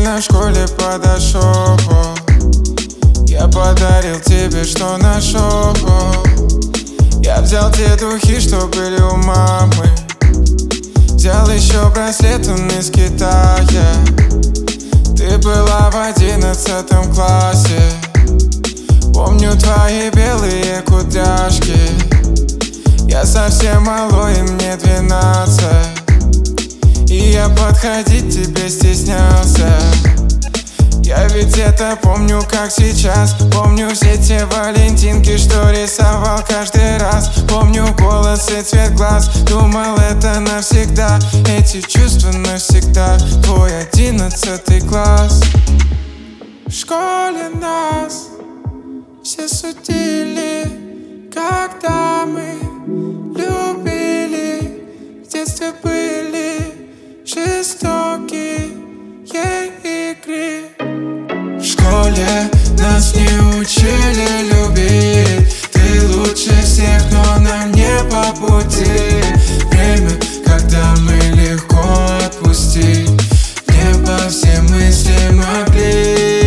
Случайно в школе подошел, я подарил тебе, что нашел. Я взял те духи, что были у мамы. Взял еще браслет, он из Китая. Ты была в 11 классе. Помню твои белые кудряшки. Я совсем малой, и мне 12. И я подходить тебе стеснялся. Я ведь это помню как сейчас. Помню все те валентинки, что рисовал каждый раз. Помню голос и цвет глаз. Думал, это навсегда. Эти чувства навсегда. Твой 11 класс. В школе нас все судили, когда мы любили. В детстве были жестокие игры. В школе нас не учили любить. Ты лучше всех, но нам не по пути. Время, когда мы легко отпустить. В небо все мысли могли.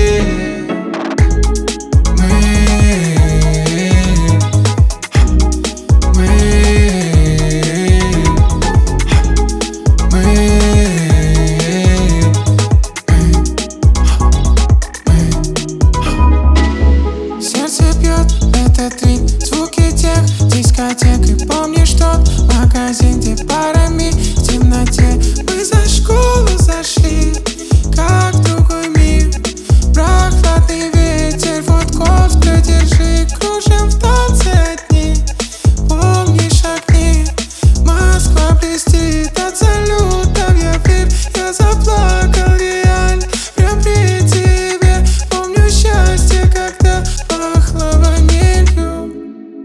Звуки тех дискотек. И помнишь тот магазин, где парами в темноте мы за школу зашли, как в другой мир. Прохладный ветер, вот кофту держи. Кружим в танце одни. Помнишь огни? Москва блестит от салютов. Я влип, я заплакал реально прям при тебе. Помню счастье, когда пахло ванилью.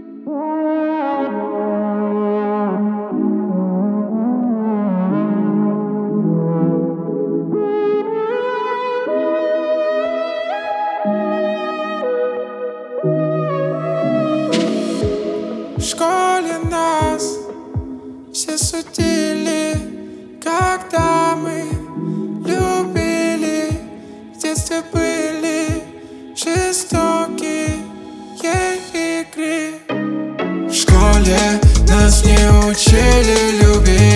В школе нас все судили, когда мы любили. В детстве были жестокие игры. В школе нас не учили любить.